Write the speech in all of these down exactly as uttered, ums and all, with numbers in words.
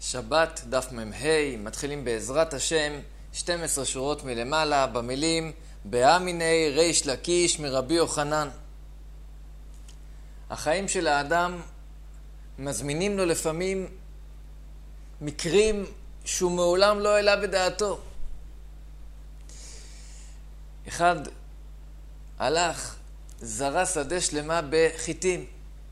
שבת, דף מ"ה, מתחילים בעזרת השם, שתים עשרה שורות מלמעלה, במילים באמיני ריש לקיש מרבי יוחנן. החיים של האדם מזמינים לו לפעמים מקרים שהוא מעולם לא העלה בדעתו. אחד הלך, זרע שדה שלמה בחיטים.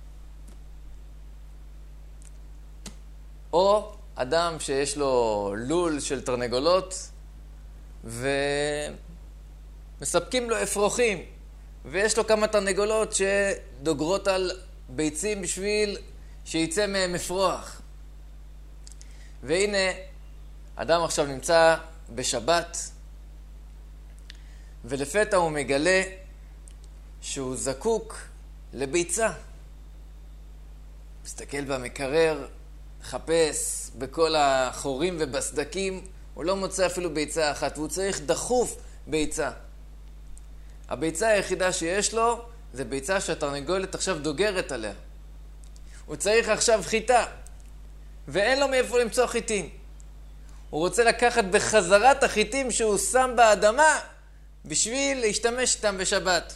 או אדם שיש לו לול של תרנגולות ומספקים לו אפרוחים, ויש לו כמה תרנגולות שדוגרות על ביצים בשביל שיצא מהם אפרוח. והנה, אדם עכשיו נמצא בשבת, ולפתע הוא מגלה שהוא זקוק לביצה. מסתכל במקרר, חפש בכל החורים ובסדקים, הוא לא מוצא אפילו ביצה אחת, והוא צריך דחוף ביצה. הביצה היחידה שיש לו זה ביצה שהתרנגולת עכשיו דוגרת עליה. הוא צריך עכשיו חיטה, ואין לו מאיפה למצוא חיטים. הוא רוצה לקחת בחזרת החיטים שהוא שם באדמה בשביל להשתמש איתם בשבת.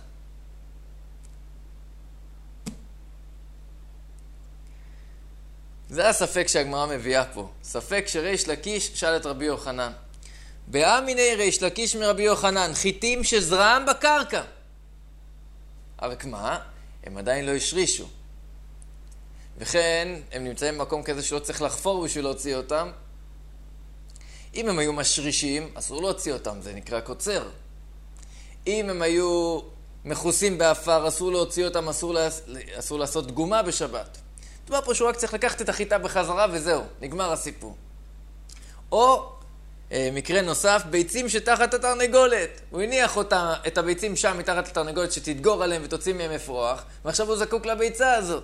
זה הספק שהגמרא מביאה פה. ספק שריש לקיש שאל את רבי יוחנן. באמיני ריש לקיש מרבי יוחנן, חיטים שזרעם בקרקע. רק מה? הם עדיין לא השרישו. וכן, הם נמצאים במקום כזה שלא צריך לחפור בשביל להוציא אותם. אם הם היו משרישים, אסור להוציא אותם, זה נקרא קוצר. אם הם היו מכוסים באפר, אסור להוציא אותם, אסור, לה... אסור לעשות דגומה בשבת. דבר פה שהוא רק צריך לקחת את החיטה בחזרה וזהו, נגמר הסיפור. או אה, מקרה נוסף, ביצים שתחת התרנגולת. הוא הניח אותה, את הביצים שם מתחת לתרנגולת שתתגור עליהם ותוציא מהם אפרוח, ועכשיו הוא זקוק לביצה הזאת.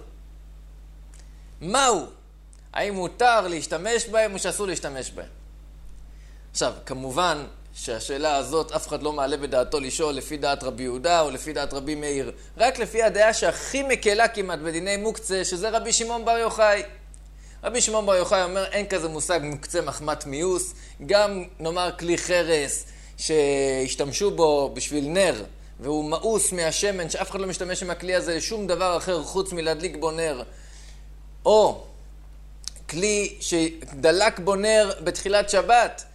מהו? האם מותר להשתמש בהם או שאסור להשתמש בהם? עכשיו, כמובן שהשאלה הזאת אף אחד לא מעלה בדעתו לשאול לפי דעת רבי יהודה או לפי דעת רבי מאיר, רק לפי הדעה שהכי מקלה כמעט בדיני מוקצה, שזה רבי שמעון בר יוחאי. רבי שמעון בר יוחאי אומר אין כזה מושג מוקצה מחמת מיוס, גם נאמר כלי חרס שהשתמשו בו בשביל נר והוא מאוס מהשמן, שאף אחד לא משתמש עם הכלי הזה לשום דבר אחר חוץ מלהדליק בו נר, או כלי שדלק בו נר בתחילת שבת,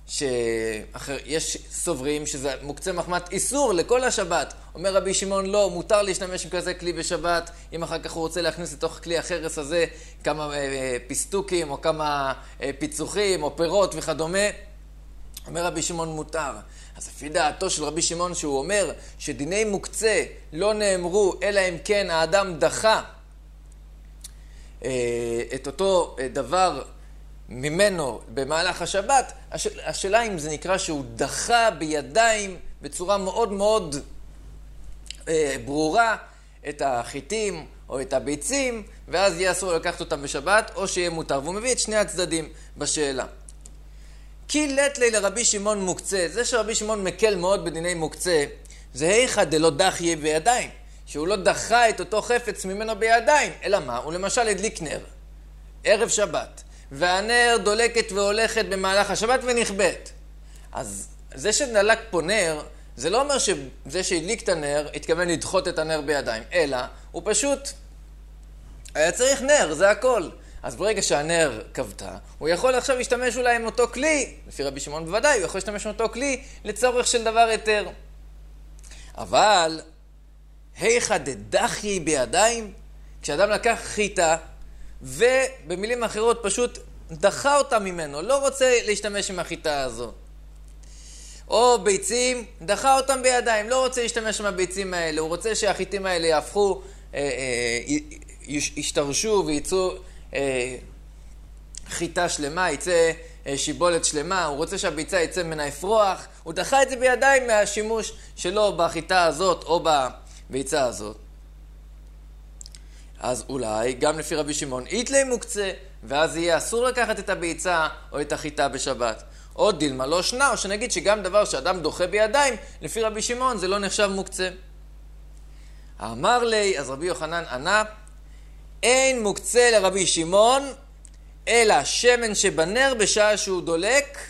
שיש סוברים שזה מוקצה מחמת איסור לכל השבת. אומר רבי שמעון לא, מותר להשתמש עם כזה כלי בשבת, אם אחר כך הוא רוצה להכניס לתוך כלי החרס הזה כמה פיסטוקים או כמה פיצוחים או פירות וכדומה. אומר רבי שמעון מותר. אז לפי דעתו של רבי שמעון שהוא אומר שדיני מוקצה לא נאמרו אלא אם כן האדם דחה את אותו דבר ממנו במהלך השבת, השאל, השאלה אם זה נקרא שהוא דחה בידיים בצורה מאוד מאוד אה, ברורה את החיטים או את הביצים, ואז יהיה אסור לקחת אותם בשבת או שיהיה מותר. והוא מביא את שני הצדדים בשאלה. כי לת לי לרבי שמעון מוקצה, זה שרבי שמעון מקל מאוד בדיני מוקצה, זה היכא דלא דחיה בידיים, שהוא לא דחה את אותו חפץ ממנו בידיים, אלא מה? הוא למשל הדליק נר, ערב שבת, והנר דולקת והולכת במהלך השבת ונכבט. אז זה שדלק פה נר, זה לא אומר שזה שהדליק את הנר התכוון לדחות את הנר בידיים, אלא הוא פשוט היה צריך נר, זה הכל. אז ברגע שהנר כבתה, הוא יכול עכשיו להשתמש אולי עם אותו כלי, לפי רבי שמעון בוודאי, הוא יכול להשתמש עם אותו כלי לצורך של דבר היתר. אבל היכא דדחיה בידיים, כשאדם לקח חיטה, ובמילים אחרות פשוט דחה אותה ממנו, לא רוצה להשתמש עם החיטה הזו. או ביצים, דחה אותם בידיים, לא רוצה להשתמש עם הביצים האלה, הוא רוצה שהחיטים האלה יהפכו, אה, אה, ישתרשו וייצאו אה, חיטה שלמה, יצא אה, שיבולת שלמה, הוא רוצה שהביצה יצא מן האפרוח, הוא דחה את זה בידיים מהשימוש שלו בחיטה הזאת או בביצה הזאת. אז אולי גם לפי רבי שמעון איתלי מוקצה, ואז יהיה אסור לקחת את הביצה או את החיטה בשבת. או דילמה לא שנה, או שנגיד שגם דבר שאדם דוחה בידיים, לפי רבי שמעון זה לא נחשב מוקצה. אמר לי, אז רבי יוחנן ענה, אין מוקצה לרבי שמעון, אלא שמן שבנר בשעה שהוא דולק,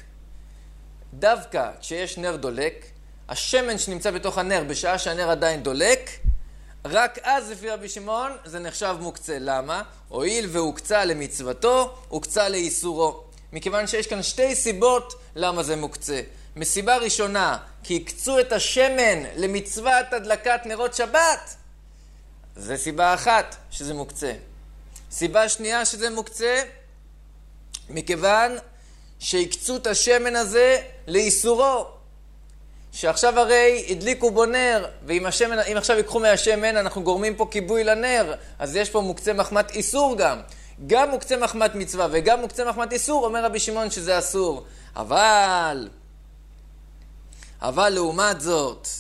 דווקא כשיש נר דולק, השמן שנמצא בתוך הנר בשעה שהנר עדיין דולק, רק אז לפי רבי שמעון זה נחשב מוקצה. למה? הואיל והוקצה למצוותו, הוקצה לאיסורו. מכיוון שיש כאן שתי סיבות למה זה מוקצה. מסיבה ראשונה, כי הקצו את השמן למצוות הדלקת נרות שבת, זה סיבה אחת שזה מוקצה. סיבה שנייה שזה מוקצה, מכיוון שהקצו את השמן הזה לאיסורו. שעכשיו הרי הדליקו בו נר, ואם השמן, אם עכשיו ייקחו מהשמן, אנחנו גורמים פה כיבוי לנר, אז יש פה מוקצה מחמת איסור גם. גם מוקצה מחמת מצווה וגם מוקצה מחמת איסור, אומר רבי שמעון שזה אסור. אבל, אבל לעומת זאת,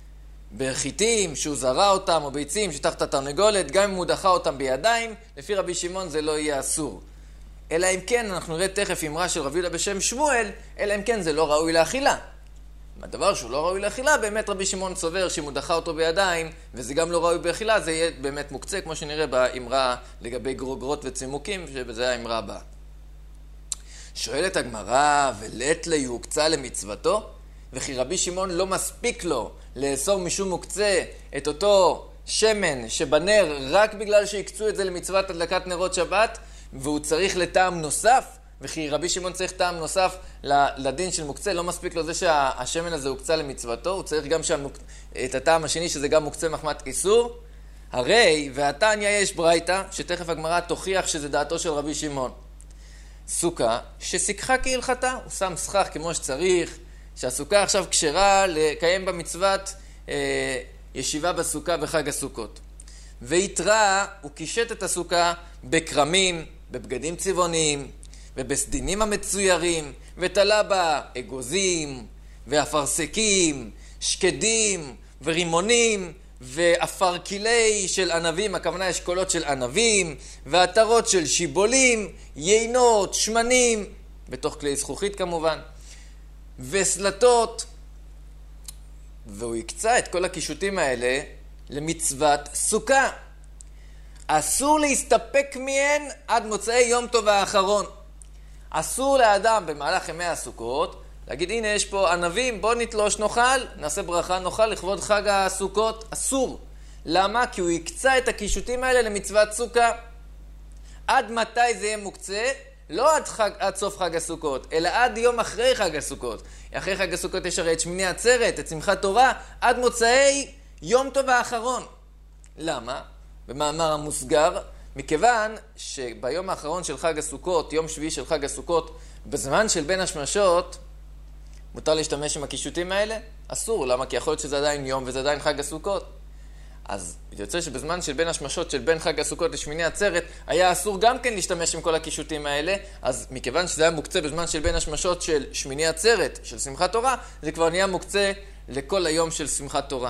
בחיטים שהוא זרע אותם, או ביצים שתחת התרנגולת, גם אם הוא דחה אותם בידיים, לפי רבי שמעון זה לא יהיה אסור. אלא אם כן, אנחנו נראה תכף אמרה של רבי יהודה בשם שמואל, אלא אם כן זה לא ראוי לאכילה. הדבר שהוא לא ראוי לאכילה, באמת רבי שמעון סובר שאם הוא דחה אותו בידיים, וזה גם לא ראוי באכילה, זה יהיה באמת מוקצה, כמו שנראה באמרה לגבי גרוגרות וצימוקים, שבזה האמרה הבאה. שואלת הגמרא, ולית לי הוקצה למצוותו? וכי רבי שמעון לא מספיק לו לאסור משום מוקצה את אותו שמן שבנר רק בגלל שהקצו את זה למצוות הדלקת נרות שבת, והוא צריך לטעם נוסף, וכי רבי שמעון צריך טעם נוסף לדין של מוקצה, לא מספיק לו זה שהשמן הזה הוקצה למצוותו, הוא צריך גם שהמוק... את הטעם השני שזה גם מוקצה מחמת איסור. הרי, והתניא יש ברייתא, שתכף הגמרא תוכיח שזה דעתו של רבי שמעון. סוכה שסיככה כהלכתה, הוא שם סכך כמו שצריך, שהסוכה עכשיו כשרה לקיים במצוות אה, ישיבה בסוכה בחג הסוכות. ויתרה, הוא קישט את הסוכה בקרמים, בבגדים צבעוניים, ובסדינים המצוירים, ותלה בה אגוזים, ואפרסקים, שקדים, ורימונים, ואפרקילי של ענבים, הכוונה אשכולות של ענבים, ועטרות של שיבולים, יינות, שמנים, בתוך כלי זכוכית כמובן, וסלטות. והוא יקצה את כל הקישוטים האלה למצוות סוכה. אסור להסתפק מהן עד מוצאי יום טוב האחרון. אסור לאדם במהלך ימי הסוכות להגיד, הנה יש פה ענבים, בוא נתלוש נאכל, נעשה ברכה נאכל לכבוד חג הסוכות. אסור. למה? כי הוא יקצה את הקישוטים האלה למצוות סוכה. עד מתי זה יהיה מוקצה? לא עד, חג, עד סוף חג הסוכות, אלא עד יום אחרי חג הסוכות. אחרי חג הסוכות יש הרי את שמיני עצרת, את שמחת תורה, עד מוצאי יום טוב האחרון. למה? במאמר המוסגר, מכיוון שביום האחרון של חג הסוכות, יום שביעי של חג הסוכות, בזמן של בין השמשות, מותר להשתמש עם הקישוטים האלה? אסור. למה? כי יכול להיות שזה עדיין יום וזה עדיין חג הסוכות. אז יוצא שבזמן של בין השמשות של בין חג הסוכות לשמיני עצרת, היה אסור גם כן להשתמש עם כל הקישוטים האלה, אז מכיוון שזה היה מוקצה בזמן של בין השמשות של שמיני עצרת, של שמחת תורה, זה כבר נהיה מוקצה לכל היום של שמחת תורה.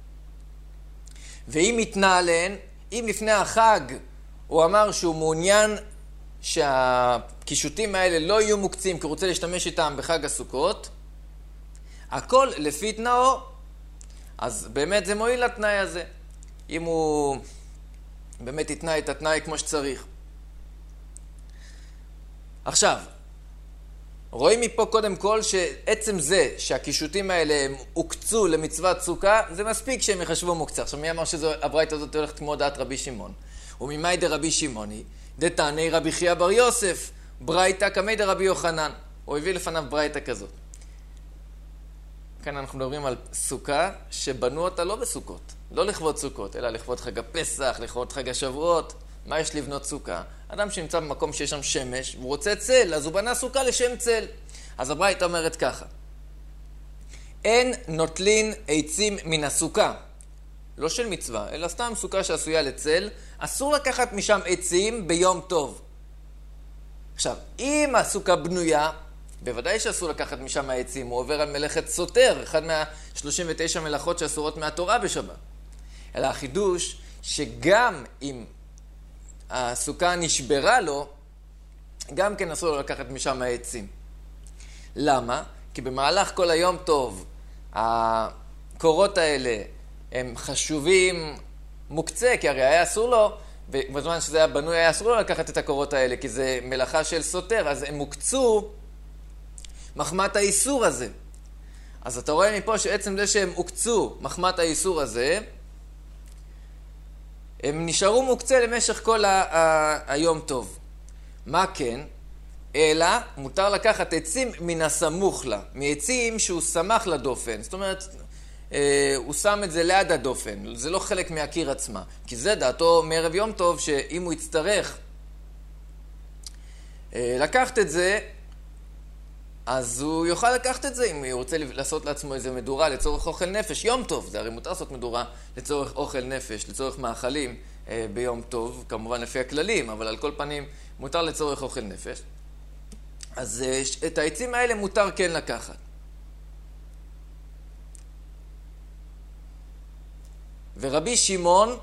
ואם התנה עליהן, אם לפני החג הוא אמר שהוא מעוניין שהקישוטים האלה לא יהיו מוקצים, כי הוא רוצה להשתמש איתם בחג הסוכות, הכל לפי תנאו, אז באמת זה מועיל לתנאי הזה. אם הוא באמת יתנאי את התנאי כמו שצריך. עכשיו, רואים מפה קודם כל שעצם זה שהקישוטים האלה הם הוקצו למצוות סוכה, זה מספיק שהם יחשבו מוקצה. עכשיו מי אמר שהברייתא הזאת הולכת כמו דעת רבי שמעון? וממאי דרבי שמעוני, דתניא רבי חייא בר יוסף, ברייתא כמי דרבי יוחנן. הוא הביא לפניו ברייתא כזאת. כאן אנחנו מדברים על סוכה שבנו אותה לא בסוכות, לא לכבוד סוכות, אלא לכבוד חג הפסח, לכבוד חג השבועות. מה יש לבנות סוכה? אדם שנמצא במקום שיש שם שמש, והוא רוצה צל, אז הוא בנה סוכה לשם צל. אז הברייתא אומרת ככה, אין נוטלין עצים מן הסוכה, לא של מצווה, אלא סתם סוכה שעשויה לצל, אסור לקחת משם עצים ביום טוב. עכשיו, אם הסוכה בנויה, בוודאי שאסור לקחת משם העצים, הוא עובר על מלאכת סותר, אחד מה-שלושים ותשע מלאכות שאסורות מהתורה בשבת. אלא החידוש שגם אם הסוכה נשברה לו, גם כן אסור לקחת משם העצים. למה? כי במהלך כל היום טוב, הקורות האלה הם חשובים מוקצה, כי הרי היה אסור לו ובזמן שזה היה בנוי היה אסור לקחת את הקורות האלה, כי זה מלאכה של סותר, אז הם הוקצו מחמת האיסור הזה. אז אתה רואה מפה שעצם זה שהם הוקצו מחמת האיסור הזה, הם נשארו מוקצה למשך כל ה- ה- היום טוב. מה כן? אלא מותר לקחת עצים מן הסמוך לה, מעצים שהוא סמך לדופן. זאת אומרת, אה, הוא שם את זה ליד הדופן, זה לא חלק מהקיר עצמה. כי זה דעתו מערב יום טוב, שאם הוא יצטרך אה, לקחת את זה, אז הוא יוכל לקחת את זה אם הוא רוצה לעשות לעצמו איזה מדורה לצורך אוכל נפש. יום טוב, זה הרי מותר לעשות מדורה לצורך אוכל נפש, לצורך מאכלים אה, ביום טוב, כמובן לפי הכללים, אבל על כל פנים מותר לצורך אוכל נפש. אז אה, את העצים האלה מותר כן לקחת. ורבי שמעון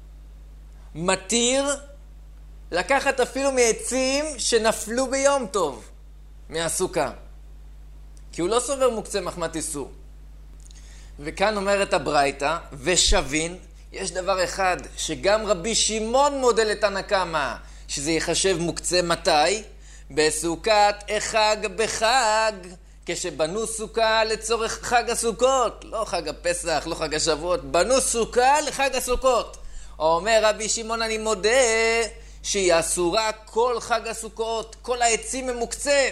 מתיר לקחת אפילו מעצים שנפלו ביום טוב מהסוכה. כי הוא לא סובר מוקצה מחמת איסור. וכאן אומרת הברייתא, ושבין, יש דבר אחד שגם רבי שמעון מודה לתנא קמא, שזה יחשב מוקצה מתי? בסוכת החג בחג, כשבנו סוכה לצורך חג הסוכות, לא חג הפסח, לא חג השבועות, בנו סוכה לחג הסוכות. אומר רבי שמעון, אני מודה שהיא אסורה כל חג הסוכות, כל העצים הם מוקצה.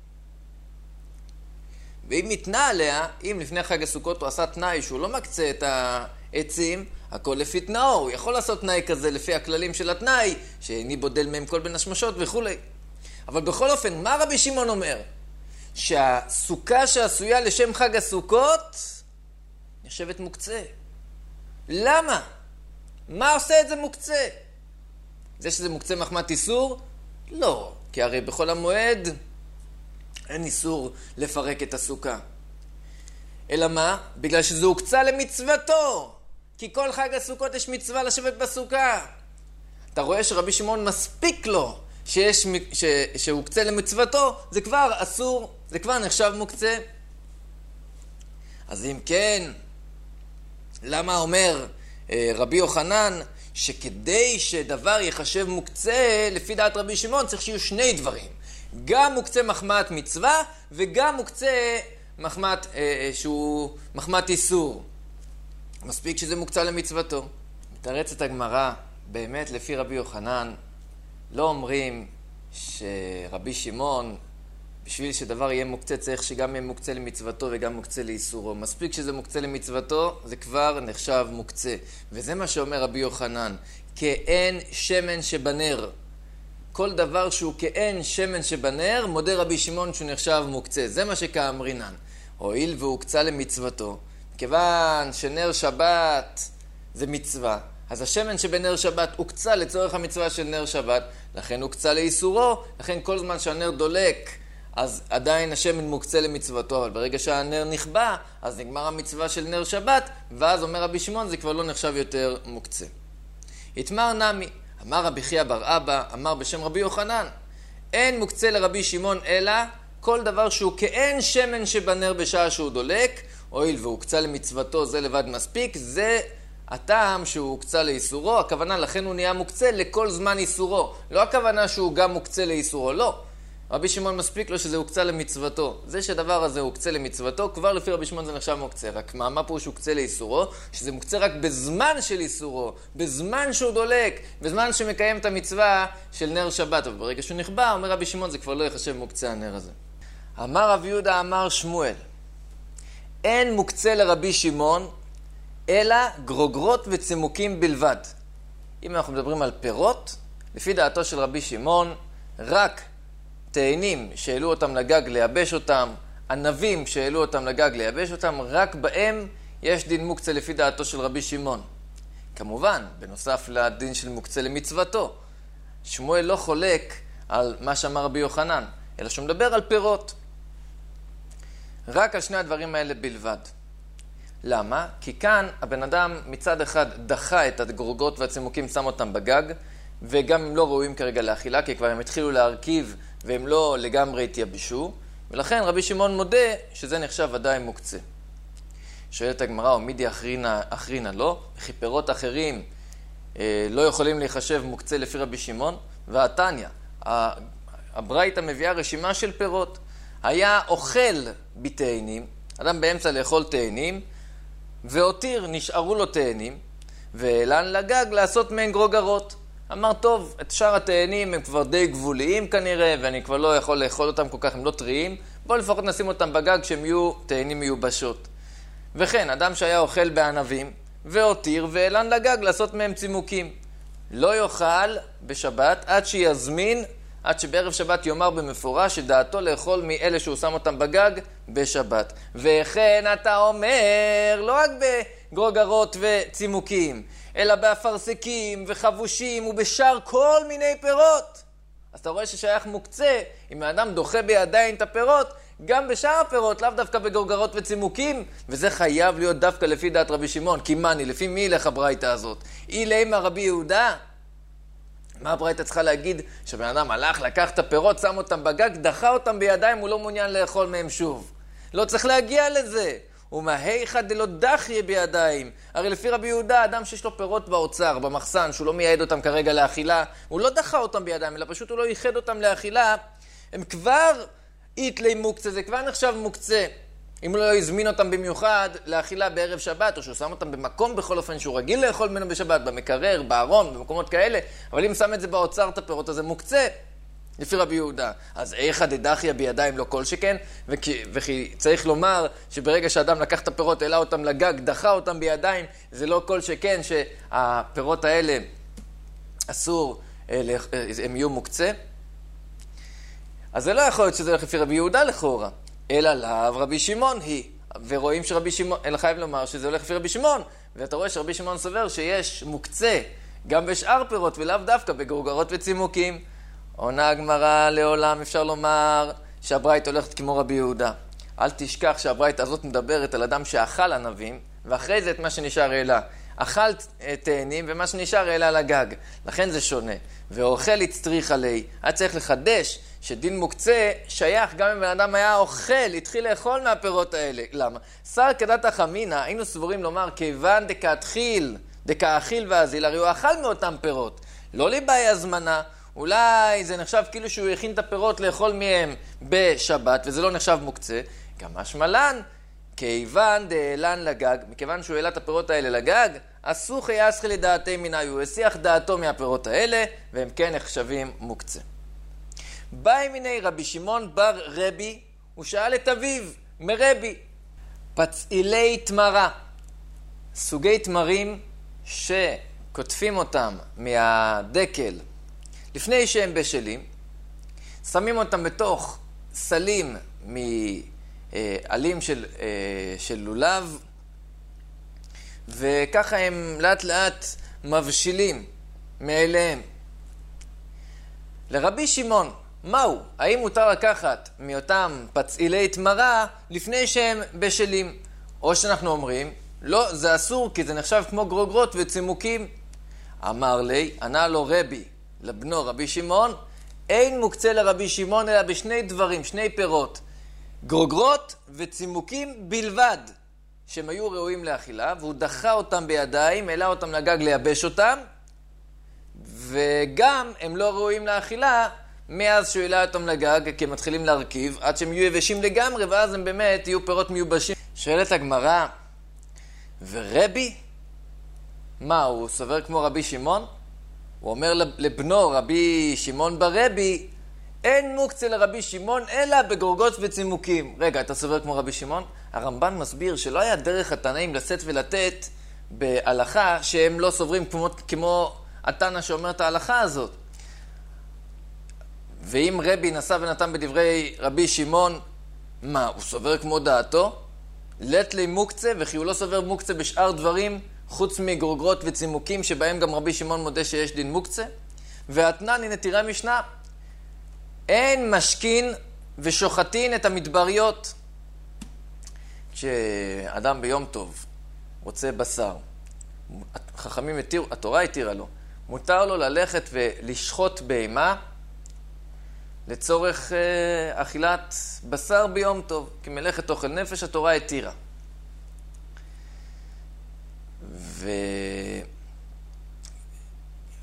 ואם מתנה עליה, אם לפני חג הסוכות הוא עשה תנאי שהוא לא מקצה את העצים, הכל לפי תנאו, הוא יכול לעשות תנאי כזה לפי הכללים של התנאי, שאיני בודל מהם כל בין השמשות וכו'. אבל בכל אופן, מה רבי שמעון אומר? שהסוכה שעשויה לשם חג הסוכות נחשבת מוקצה. למה? מה עושה את זה מוקצה? זה שזה מוקצה מחמת איסור? לא, כי הרי בכל המועד אין איסור לפרק את הסוכה. אלא מה? בגלל שזה הוקצה למצוותו. כי כל חג הסוכות יש מצווה לשבת בסוכה. אתה רואה שרבי שמעון מספיק לו שיש, ש, שהוקצה למצוותו, זה כבר אסור, זה כבר נחשב מוקצה. אז אם כן, למה אומר רבי יוחנן שכדי שדבר יחשב מוקצה, לפי דעת רבי שמעון צריך שיהיו שני דברים. גם מוקצה מחמת מצווה וגם מוקצה מחמת, אה, שהוא מחמת איסור. מספיק שזה מוקצה למצוותו. מתרצת הגמרא, באמת לפי רבי יוחנן, לא אומרים שרבי שמעון, בשביל שדבר יהיה מוקצה צריך שגם יהיה מוקצה למצוותו וגם מוקצה לאיסורו. מספיק שזה מוקצה למצוותו, זה כבר נחשב מוקצה. וזה מה שאומר רבי יוחנן, כאין שמן שבנר. כל דבר שהוא כאין שמן שבנר, מודה רבי שמעון שהוא נחשב מוקצה. זה מה שכאמרינן. הואיל והוקצה למצוותו, כיוון שנר שבת זה מצווה, אז השמן שבנר שבת הוקצה לצורך המצווה של נר שבת, לכן הוקצה לאיסורו, לכן כל זמן שהנר דולק, אז עדיין השמן מוקצה למצוותו, אבל ברגע שהנר נכבה, אז נגמר המצווה של נר שבת, ואז אומר רבי שמעון, זה כבר לא נחשב יותר מוקצה. התמר נמי, אמר רבי חייא בר אבא, אמר בשם רבי יוחנן, אין מוקצה לרבי שמעון אלא כל דבר שהוא כאין שמן שבנר בשעה שהוא דולק, הואיל והוקצה למצוותו, זה לבד מספיק, זה הטעם שהוא הוקצה לאיסורו, הכוונה לכן הוא נהיה מוקצה לכל זמן איסורו, לא הכוונה שהוא גם מוקצה לאיסורו, לא. רבי שמעון מספיק לו שזה הוקצה למצוותו. זה שהדבר הזה הוקצה למצוותו, כבר לפי רבי שמעון זה נחשב מוקצה. רק מה, מה פה שהוא הוקצה לאיסורו? שזה מוקצה רק בזמן של איסורו, בזמן שהוא דולק, בזמן שמקיים את המצווה של נר שבת. וברגע שהוא נכבה, אומר רבי שמעון, זה כבר לא יחשב מוקצה הנר הזה. אמר רבי יהודה, אמר שמואל, אין מוקצה לרבי שמעון, אלא גרוגרות וצימוקים בלבד. אם אנחנו מדברים על פירות, לפי דעתו של רבי שמעון, רק תאנים שהעלו אותם לגג לייבש אותם, ענבים שהעלו אותם לגג לייבש אותם, רק בהם יש דין מוקצה לפי דעתו של רבי שמעון. כמובן, בנוסף לדין של מוקצה למצוותו, שמואל לא חולק על מה שאמר רבי יוחנן, אלא שהוא מדבר על פירות. רק על שני הדברים האלה בלבד. למה? כי כאן הבן אדם מצד אחד דחה את הגרוגות והצימוקים, שם אותם בגג, וגם הם לא ראויים כרגע לאכילה, כי כבר הם התחילו להרכיב והם לא לגמרי התייבשו, ולכן רבי שמעון מודה שזה נחשב עדיין מוקצה. שואלת הגמרא, או מידי אחרינה, אחרינה לא, וכי פירות אחרים לא יכולים להיחשב מוקצה לפי רבי שמעון, והתניא, הברייתא מביאה רשימה של פירות. היה אוכל בתאנים, אדם באמצע לאכול תאנים, והותיר, נשארו לו תאנים, ואלן לגג לעשות מהן גרוגרות. אמר, טוב, את שאר התאנים הם כבר די גבוליים כנראה, ואני כבר לא יכול לאכול אותם כל כך, הם לא טריים, בואו לפחות נשים אותם בגג שהם יהיו תאנים מיובשות. וכן, אדם שהיה אוכל בענבים, והותיר, ואלן לגג לעשות מהם צימוקים. לא יאכל בשבת עד שיזמין, עד שבערב שבת יאמר במפורש שדעתו לאכול מאלה שהוא שם אותם בגג בשבת. וכן אתה אומר, לא רק בגרוגרות וצימוקים, אלא באפרסקים וחבושים ובשאר כל מיני פירות. אז אתה רואה ששייך מוקצה, אם האדם דוחה בידיים את הפירות, גם בשאר הפירות, לאו דווקא בגרוגרות וצימוקים, וזה חייב להיות דווקא לפי דעת רבי שמעון. כי מה אני, לפי מי ילך הברייתא הזאת? היא לימה רבי יהודה? מה הברייתא צריכה להגיד? שבן אדם הלך, לקח את הפירות, שם אותם בגג, דחה אותם בידיים, הוא לא מעוניין לאכול מהם שוב. לא צריך להגיע לזה. ומהיכא דלא דחיה בידיים. הרי לפי רבי יהודה, אדם שיש לו פירות באוצר, במחסן, שהוא לא מייעד אותם כרגע לאכילה, הוא לא דחה אותם בידיים, אלא פשוט הוא לא ייחד אותם לאכילה, הם כבר איתלי מוקצה, זה כבר נחשב מוקצה. אם הוא לא יזמין אותם במיוחד לאכילה בערב שבת, או שהוא שם אותם במקום בכל אופן שהוא רגיל לאכול ממנו בשבת, במקרר, בארון, במקומות כאלה, אבל אם שם את זה באוצר את הפירות, אז זה מוקצה, לפי רבי יהודה. אז איכא דדחיה בידיים לא כל שכן, וכי, וכי צריך לומר שברגע שאדם לקח את הפירות, העלה אותם לגג, דחה אותם בידיים, זה לא כל שכן שהפירות האלה אסור, הם יהיו מוקצה. אז זה לא יכול להיות שזה הולך לפי רבי יהודה לכאורה, אלא לאו רבי שמעון היא. ורואים שרבי שמעון, אלא חייב לומר שזה הולך לפי רבי שמעון, ואתה רואה שרבי שמעון סובר שיש מוקצה גם בשאר פירות ולאו דווקא בגרוגרות וצימוקים. עונה הגמרא, לעולם אפשר לומר שהברייתא הולכת כמו רבי יהודה. אל תשכח שהברייתא הזאת מדברת על אדם שאכל ענבים, ואחרי זה את מה שנשאר העלה. אכל תאנים ומה שנשאר העלה לגג. לכן זה שונה. ואוכל הצטריך עלי. היה צריך לחדש שדין מוקצה שייך גם אם בן אדם היה אוכל, התחיל לאכול מהפירות האלה. למה? שר כדת החמינא, היינו סבורים לומר, כיוון דקאתחיל, דקאכיל ואזיל, הרי הוא אכל מאותם פירות. לא לבאי הזמנה, אולי זה נחשב כאילו שהוא הכין את הפירות לאכול מהם בשבת, וזה לא נחשב מוקצה. גם משמלן, כיוון דאלן לגג, מכיוון שהוא העלה את הפירות האלה לגג, אסוך יסחי לדעתי מנהי, הוא הסיח דעתו מהפירות האלה, והם כן נחשבים מוקצה. באי מיני רבי שמעון בר רבי, הוא שאל את אביו, מרבי, פצעילי תמרה, סוגי תמרים שכותפים אותם מהדקל, לפני שהם בשלים, שמים אותם בתוך סלים מעלים של, של לולב, וככה הם לאט לאט מבשילים מאליהם. לרבי שמעון, מהו? האם מותר לקחת מאותם פצעילי תמרה לפני שהם בשלים? או שאנחנו אומרים, לא, זה אסור כי זה נחשב כמו גרוגרות וצימוקים. אמר לי, ענה לו רבי, לבנו רבי שמעון, אין מוקצה לרבי שמעון אלא בשני דברים, שני פירות, גרוגרות וצימוקים בלבד, שהם היו ראויים לאכילה, והוא דחה אותם בידיים, העלה אותם לגג לייבש אותם, וגם הם לא ראויים לאכילה מאז שהוא העלה אותם לגג, כי הם מתחילים להרכיב, עד שהם יהיו יבשים לגמרי, ואז הם באמת יהיו פירות מיובשים. שואלת הגמרא, ורבי? מה, הוא סובר כמו רבי שמעון? הוא אומר לבנו, רבי שמעון ברבי, אין מוקצה לרבי שמעון, אלא בגרוגות וצימוקים. רגע, אתה סובר כמו רבי שמעון? הרמב"ן מסביר שלא היה דרך התנאים לשאת ולתת בהלכה שהם לא סוברים כמו, כמו התנא שאומר את ההלכה הזאת. ואם רבי נסע ונתן בדברי רבי שמעון, מה, הוא סובר כמו דעתו? לת לי מוקצה, וכי הוא לא סובר מוקצה בשאר דברים, חוץ מגרוגרות וצימוקים, שבהם גם רבי שמעון מודה שיש דין מוקצה. והתנן, הנה תראה משנה, אין משכין ושוחטין את המדבריות. כשאדם ביום טוב רוצה בשר, חכמים התיר, התורה התירה לו, מותר לו ללכת ולשחוט בהמה לצורך אה, אכילת בשר ביום טוב, כי מלאכת אוכל נפש התורה התירה.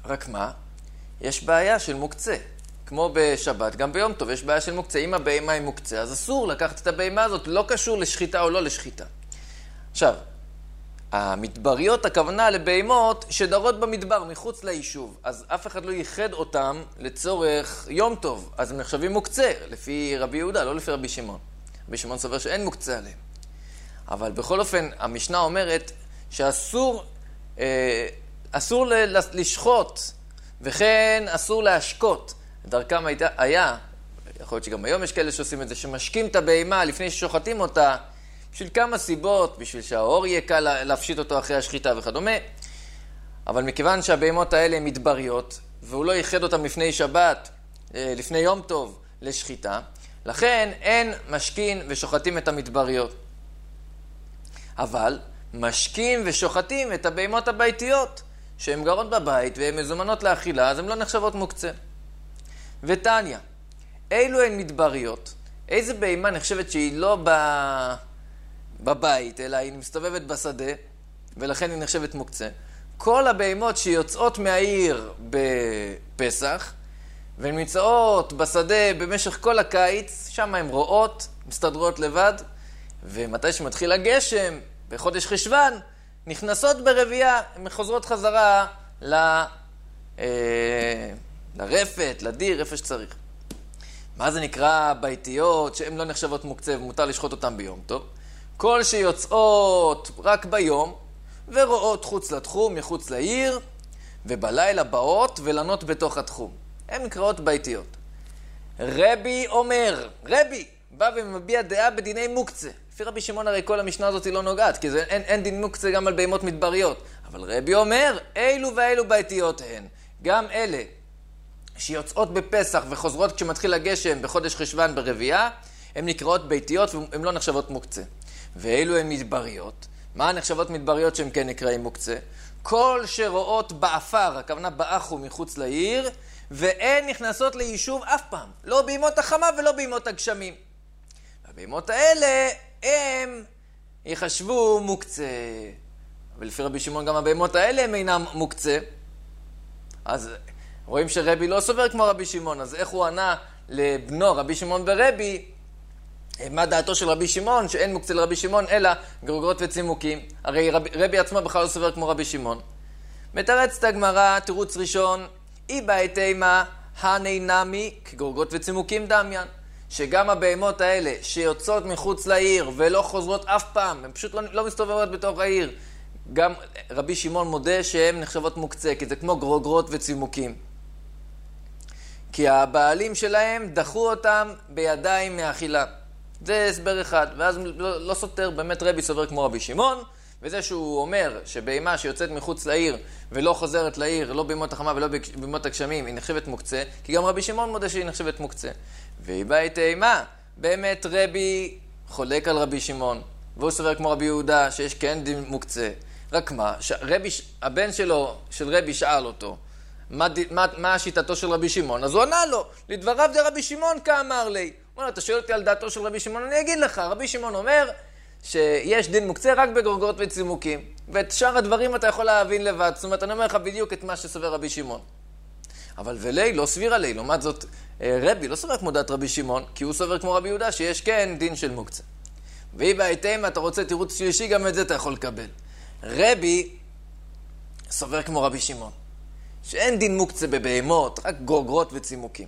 רק מה? יש בעיה של מוקצה. כמו בשבת, גם ביום טוב יש בעיה של מוקצה. אם הבהמה היא מוקצה, אז אסור לקחת את הבהמה הזאת, לא קשור לשחיטה או לא לשחיטה. עכשיו, המדבריות, הכוונה לבהמות שדרות במדבר, מחוץ ליישוב. אז אף אחד לא ייחד אותם לצורך יום טוב. אז הם נחשבים מוקצה, לפי רבי יהודה, לא לפי רבי שמעון. רבי שמעון סובר שאין מוקצה עליהם. אבל בכל אופן, המשנה אומרת שאסור אה, אסור לשחוט, וכן אסור להשקות. דרכם הייתה, היה, יכול להיות שגם היום יש כאלה שעושים את זה, שמשקים את הבהמה לפני ששוחטים אותה, בשביל כמה סיבות, בשביל שהאור יהיה קל להפשיט אותו אחרי השחיטה וכדומה. אבל מכיוון שהבהמות האלה הן מדבריות, והוא לא ייחד אותם לפני שבת, לפני יום טוב, לשחיטה, לכן אין משקים ושוחטים את המדבריות. אבל משקים ושוחטים את הבהמות הביתיות, שהן גרות בבית והן מזומנות לאכילה, אז הן לא נחשבות מוקצה. ותניה, אילו הן מדבריות, איזה בהמה נחשבת שהיא לא ב... בבית, אלא היא מסתובבת בשדה, ולכן היא נחשבת מוקצה? כל הבהמות שיוצאות מהעיר בפסח, והן נמצאות בשדה במשך כל הקיץ, שם הן רואות, מסתדרות לבד, ומתי שמתחיל הגשם, בחודש חשוון, נכנסות ברבייה, הן חוזרות חזרה ל... אה... לרפת, לדיר, איפה שצריך. מה זה נקרא ביתיות שהן לא נחשבות מוקצה ומותר לשחוט אותן ביום טוב? כל שיוצאות רק ביום ורואות חוץ לתחום, מחוץ לעיר, ובלילה באות ולנות בתוך התחום. הן נקראות ביתיות. רבי אומר, רבי, בא ומביע דעה בדיני מוקצה. לפי רבי שמעון הרי כל המשנה הזאת היא לא נוגעת, כי זה, אין, אין דין מוקצה גם על בהמות מדבריות. אבל רבי אומר, אילו ואילו ביתיות הן. גם אלה שיוצאות בפסח וחוזרות כשמתחיל הגשם בחודש חשוון ברבייה, הן נקראות ביתיות והן לא נחשבות מוקצה. ואילו הן מדבריות, מה נחשבות מדבריות שהן כן נקראים מוקצה? כל שרואות באפר, הכוונה באחו מחוץ לעיר, והן נכנסות ליישוב אף פעם, לא בימות החמה ולא בימות הגשמים. והבימות האלה הם יחשבו מוקצה. אבל לפי רבי שמעון גם הבימות האלה הם אינם מוקצה. אז רואים שרבי לא סובר כמו רבי שמעון, אז איך הוא ענה לבנו רבי שמעון ברבי? מה דעתו של רבי שמעון, שאין מוקצה לרבי שמעון, אלא גרוגרות וצימוקים. הרי רבי, רבי עצמו בכלל לא סובר כמו רבי שמעון. מתרצת הגמרא, תירוץ ראשון, אי באי תימה, הני נמי, כגרוגרות וצימוקים דמיין. שגם הבהמות האלה שיוצאות מחוץ לעיר ולא חוזרות אף פעם, הן פשוט לא, לא מסתובבות בתוך העיר, גם רבי שמעון מודה שהן נחשבות מוקצה, כי זה כמו גרוגרות וצימוקים. כי הבעלים שלהם דחו אותם בידיים מאכילה. זה הסבר אחד, ואז לא, לא סותר, באמת רבי סובר כמו רבי שמעון, וזה שהוא אומר שבהמה שיוצאת מחוץ לעיר ולא חוזרת לעיר, לא בימות החמה ולא בימות הגשמים, היא נחשבת מוקצה, כי גם רבי שמעון מודה שהיא נחשבת מוקצה. והיא באי תימה, באמת רבי חולק על רבי שמעון, והוא סובר כמו רבי יהודה שיש כן דין מוקצה. רק מה, רבי, הבן שלו, של רבי שאל אותו, מה, מה, מה שיטתו של רבי שמעון? אז הוא ענה לו, לדבריו זה רבי שמעון כאמר לי. הוא אומר, אתה שואל אותי על דעתו של רבי שמעון, אני אגיד לך, רבי שמעון אומר שיש דין מוקצה רק בגרוגרות וצימוקים, ואת שאר הדברים אתה יכול להבין לבד, זאת אומרת, אני אומר לך בדיוק את מה שסובר רבי שמעון. אבל ולי לא סביר עלי, לעומת זאת, רבי לא סובר כמו דעת רבי שמעון, כי הוא סובר כמו רבי יהודה שיש כן דין של מוקצה. והיא בהתאם, אתה רוצה תירוץ שלישי, גם את זה אתה יכול לקבל. רבי סובר כמו רבי שמעון, שאין דין מוקצה בבהמות, רק גרוגרות וצימוקים.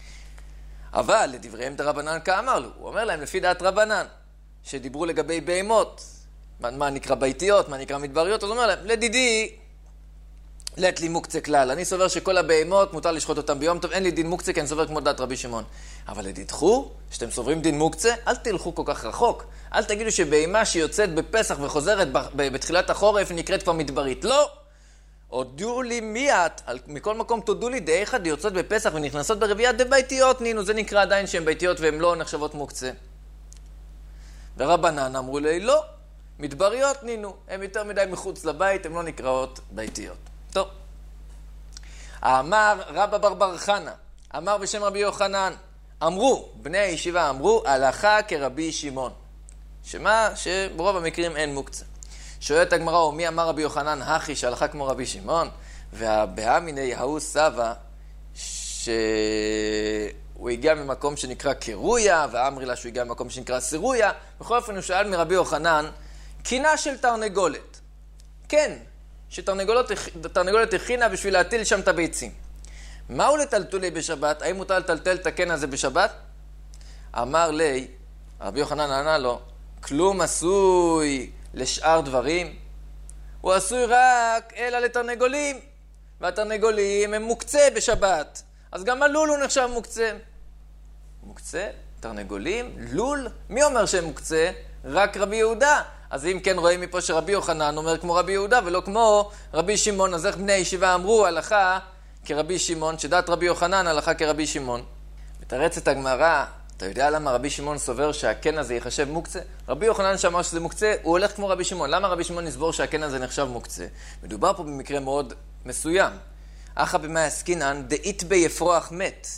אבל לדבריהם דרבנן כאמר לו, הוא אומר להם לפי דעת רבנן, שדיברו לגבי בהמות, מה, מה נקרא ביתיות, מה נקרא מדבריות, אז הוא אומר להם, לדידי, לית לי מוקצה כלל, אני סובר שכל הבהמות מותר לשחוט אותם ביום טוב, אין לי דין מוקצה כי אני סובר כמו דעת רבי שמעון. אבל לדידכו, שאתם סוברים דין מוקצה, אל תלכו כל כך רחוק, אל תגידו שבהמה שיוצאת בפסח וחוזרת בתחילת החורף נקראת כבר מדברית, לא! הודו לי מיית, מכל מקום תודו לי די אחד יוצאות בפסח ונכנסות ברבייה די ביתיות, נינו, זה נקרא עדיין שהן ביתיות והן לא נחשבות מוקצה. ורבנן אמרו לי, לא, מדבריות נינו, הן יותר מדי מחוץ לבית, הן לא נקראות ביתיות. טוב. אמר רבא בר בר חנה, אמר בשם רבי יוחנן, אמרו, בני הישיבה אמרו, הלכה כרבי שמעון. שמה? שברוב המקרים אין מוקצה. שואלת הגמרא, מי אמר רבי יוחנן הכי שהלכה כמו רבי שמעון? והבאה מיני ההוא סבא, שהוא הגיע ממקום שנקרא קירויה, ואמרי לה שהוא הגיע ממקום שנקרא סירויה. בכל אופן הוא שאל מרבי יוחנן, קינה של תרנגולת. כן, שתרנגולת הכינה בשביל להטיל שם את הביצים. מהו לטלטולי בשבת? האם מותר לטלטל את הקן הזה בשבת? אמר לי, רבי יוחנן ענה לו, כלום עשוי לשאר דברים. הוא עשוי רק אלא לתרנגולים, והתרנגולים הם מוקצה בשבת. אז גם הלול הוא נחשב מוקצה. מוקצה? תרנגולים? לול? מי אומר שהם מוקצה? רק רבי יהודה. אז אם כן רואים מפה שרבי יוחנן אומר כמו רבי יהודה ולא כמו רבי שמעון, אז איך בני הישיבה אמרו הלכה כרבי שמעון, שדעת רבי יוחנן הלכה כרבי שמעון. מתרצת הגמרא, אתה יודע למה רבי שמעון סובר שהקן הזה יחשב מוקצה? רבי יוחנן שאמר שזה מוקצה, הוא הולך כמו רבי שמעון. למה רבי שמעון נסבור שהקן הזה נחשב מוקצה? מדובר פה במקרה מאוד מסוים. אחא במאי עסקינן דאית בי אפרוח מת,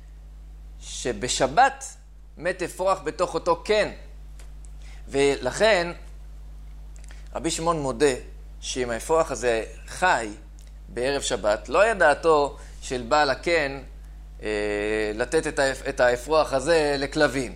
שבשבת מת אפרוח בתוך אותו קן. ולכן רבי שמעון מודה שאם האפרוח הזה חי בערב שבת, לא היה דעתו של בעל הקן אה, לתת את, האפ, את האפרוח הזה לכלבים.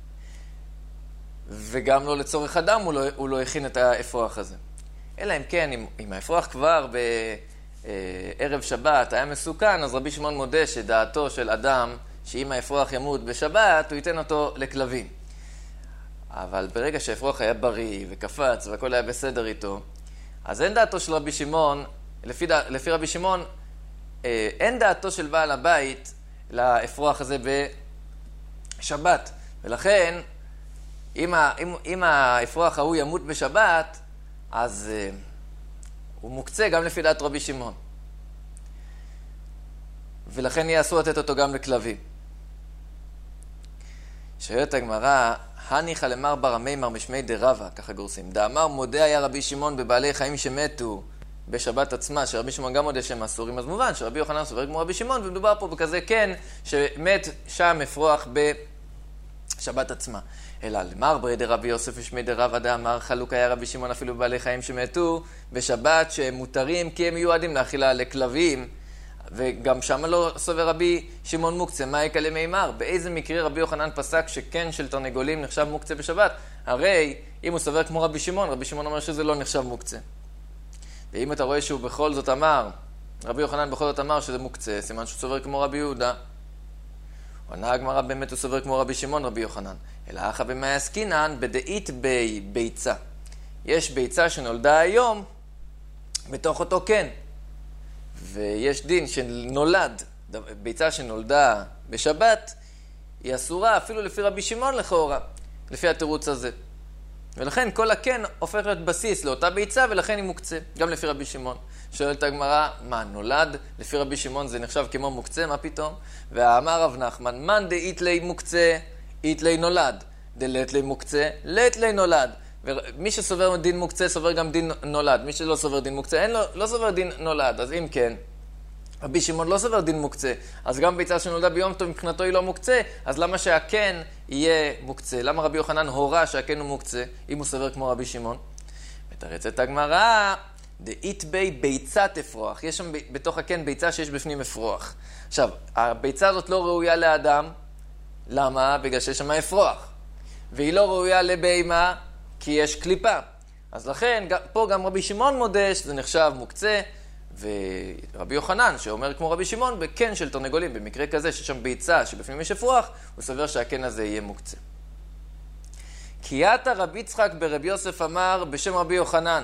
וגם לא לצורך אדם הוא לא, הוא לא הכין את האפרוח הזה. אלא אם כן, אם, אם האפרוח כבר בערב שבת היה מסוכן, אז רבי שמעון מודה שדעתו של אדם, שאם האפרוח ימות בשבת, הוא ייתן אותו לכלבים. אבל ברגע שהאפרוח היה בריא וקפץ והכל היה בסדר איתו, אז אין דעתו של רבי שמעון, לפי, דע, לפי רבי שמעון, אה, אין דעתו של בעל הבית לאפרוח הזה בשבת. ולכן, אם, ה, אם, אם האפרוח ההוא ימות בשבת, אז אה, הוא מוקצה גם לפי דעת רבי שמעון. ולכן יהיה אסור לתת אותו גם לכלבים. שואלת הגמרא, הניחא למר בר המימר משמי דרבה, ככה גורסים. דאמר מודה היה רבי שמעון בבעלי חיים שמתו בשבת עצמה, שרבי שמעון גם מודה שהם אסורים, אז מובן שרבי יוחנן סובר כמו רבי שמעון, ומדובר פה בכזה כן שמת שם אפרוח בשבת עצמה. אלא למר ברי דרבי יוסף משמי דרבה דאמר חלוק היה רבי שמעון אפילו בבעלי חיים שמתו בשבת שהם מותרים כי הם מיועדים לאכילה לכלבים, וגם שם לא סובר רבי שמעון מוקצה. מה יקלה מימר? באיזה מקרה רבי יוחנן פסק שכן של תרנגולים נחשב מוקצה בשבת? הרי אם הוא סובר כמו רבי שמעון, רבי שמעון אומר שזה לא נחשב מוקצה. ואם אתה רואה שהוא בכל זאת אמר, רבי יוחנן בכל זאת אמר שזה מוקצה, סימן שהוא סובר כמו רבי יהודה. עונה הגמרא באמת הוא סובר כמו רבי שמעון, רבי יוחנן. אלא אחא במאי עסקינן בדאית בי ביצה. יש ביצה שנולדה היום בתוך אותו כן. ויש דין שנולד, ביצה שנולדה בשבת, היא אסורה אפילו לפי רבי שמעון לכאורה, לפי התירוץ הזה. ולכן כל הקן הופך להיות בסיס לאותה ביצה, ולכן היא מוקצה, גם לפי רבי שמעון. שואלת הגמרא, מה, נולד? לפי רבי שמעון זה נחשב כמו מוקצה, מה פתאום? ואמר רב נחמן, מן דאית לי מוקצה, אית לי נולד. דלת לי מוקצה, לת לי נולד. ומי שסובר דין מוקצה, סובר גם דין נולד. מי שלא סובר דין מוקצה, אין לו, לא סובר דין נולד. אז אם כן, רבי שמעון לא סובר דין מוקצה, אז גם ביצה שנולדה ביום טוב מבחינתו היא לא מוקצה, אז למה שהקן יהיה מוקצה? למה רבי יוחנן הורה שהקן הוא מוקצה, אם הוא סובר כמו רבי שמעון? מתרצת הגמרא, דאית בי ביצת אפרוח. יש שם בתוך הקן ביצה שיש בפנים אפרוח. עכשיו, הביצה הזאת לא ראויה לאדם. למה? בגלל שיש שם אפרוח. והיא לא ראויה לבהמה, כי יש קליפה. אז לכן, פה גם רבי שמעון מודה שזה נחשב מוקצה, ורבי יוחנן, שאומר כמו רבי שמעון, בקן של תרנגולים, במקרה כזה שיש שם ביצה שבפנים יש אפרוח, הוא סובר שהקן הזה יהיה מוקצה. קייתא רבי יצחק ברבי יוסף אמר בשם רבי יוחנן,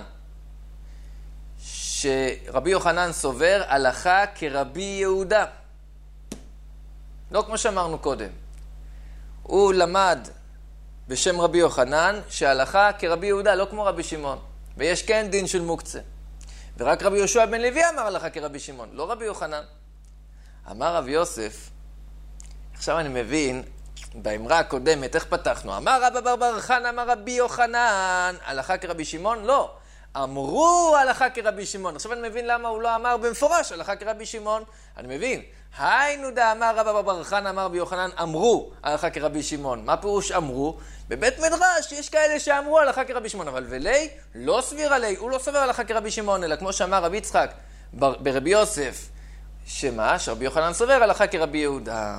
שרבי יוחנן סובר הלכה כרבי יהודה. לא כמו שאמרנו קודם. הוא למד בשם רבי יוחנן שההלכה כרבי יהודה, לא כמו רבי שמעון. ויש כן דין של מוקצה. ורק רבי יהושע בן לוי אמר הלכה כרבי שמעון, לא רבי יוחנן. אמר רבי יוסף, עכשיו אני מבין, באמרה הקודמת, איך פתחנו? אמר רבא בר בר חנא, אמר רבי יוחנן, הלכה כרבי שמעון? לא. אמרו הלכה כרבי שמעון. עכשיו אני מבין למה הוא לא אמר במפורש הלכה כרבי שמעון. אני מבין. היינו דאמר רבא בר בר חנא, אמר רבי יוחנן, אמרו הלכה כרבי שמעון. מה פירוש אמרו? בבית מדרש יש כאלה שאמרו הלכה כרבי שמעון, אבל ולי לא סביר עלי, הוא לא סובר הלכה כרבי שמעון, אלא כמו שאמר רבי יצחק ברבי יוסף, שמה? שרבי יוחנן סובר הלכה כרבי יהודה.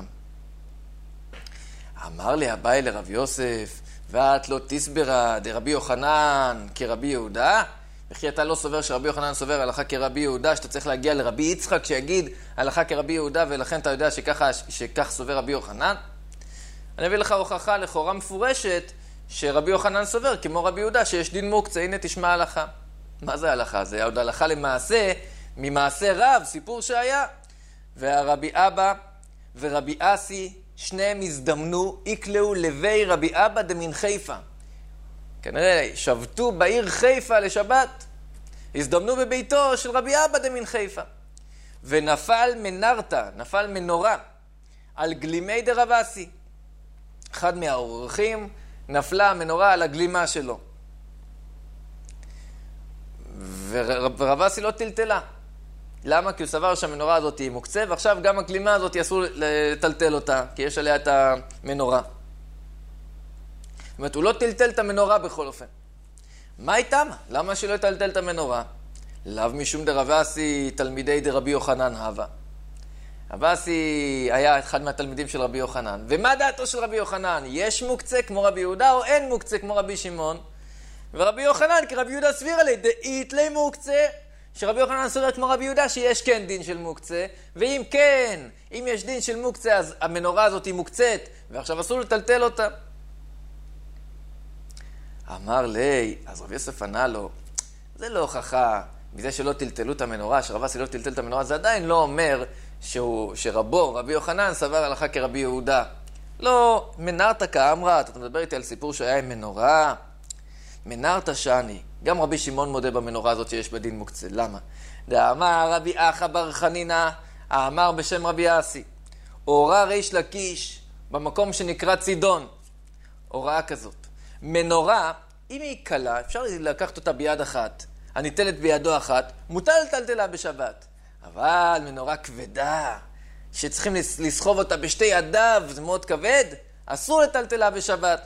אמר לי אביי לרבי יוסף, ואת לא תסברה דרבי יוחנן כרבי יהודה? וכי אתה לא סובר שרבי יוחנן סובר הלכה כרבי יהודה, שאתה צריך להגיע לרבי יצחק שיגיד הלכה כרבי יהודה, ולכן אתה יודע שככה, שכך סובר רבי יוחנן? אני אביא לך הוכחה לכאורה מפורשת שרבי יוחנן סובר כמו רבי יהודה שיש דין מוקצה. הנה תשמע הלכה. מה זה הלכה? זה עוד הלכה למעשה, ממעשה רב, סיפור שהיה. והרבי אבא ורבי אסי, שניהם הזדמנו, יקלעו לבי רבי אבא דמין חיפה. כנראה שבתו בעיר חיפה לשבת. הזדמנו בביתו של רבי אבא דמין חיפה. ונפל מנרתה, נפל מנורה, על גלימי דרב אסי. אחד מהאורחים נפלה המנורה על הגלימה שלו. ורב אסי לא טלטלה. למה? כי הוא סבר שהמנורה הזאת היא מוקצה, ועכשיו גם הגלימה הזאת אסור לטלטל אותה, כי יש עליה את המנורה. זאת אומרת, הוא לא טלטל את המנורה בכל אופן. מה איתם? למה שלא יטלטל את המנורה? לאו משום דרב אסי תלמידי דרבי יוחנן הווה. רב אסי היה אחד מהתלמידים של רבי יוחנן. ומה דעתו של רבי יוחנן? יש מוקצה כמו רבי יהודה או אין מוקצה כמו רבי שמעון? ורבי יוחנן כרבי יהודה סביר עלי, דאית לי מוקצה, שרבי יוחנן סובר כמו רבי יהודה שיש כן דין של מוקצה, ואם כן, אם יש דין של מוקצה, אז המנורה הזאת היא מוקצת, ועכשיו אסור לטלטל אותה. אמר לי, אז רבי יוסף ענה לו, זה לא הוכחה, מזה שלא טלטלו את המנורה, שרב אסי לא טלטל את המנורה, זה עדיין לא אומר שהוא, שרבו, רבי יוחנן, סבר הלכה כרבי יהודה. לא, מנרתה כאמרה, אתה מדבר איתי על סיפור שהיה עם מנורה, מנרתה שאני, גם רבי שמעון מודה במנורה הזאת שיש בדין מוקצה. למה? דאמר רבי אחא בר חנינא, האמר בשם רבי אסי, אורה ריש לקיש, במקום שנקרא צידון, הוראה כזאת. מנורה, אם היא קלה, אפשר לקחת אותה ביד אחת, הניטלת בידו אחת, מוטל לטלטלה בשבת. אבל מנורה כבדה, שצריכים לסחוב אותה בשתי ידיו, זה מאוד כבד, אסור לטלטלה בשבת.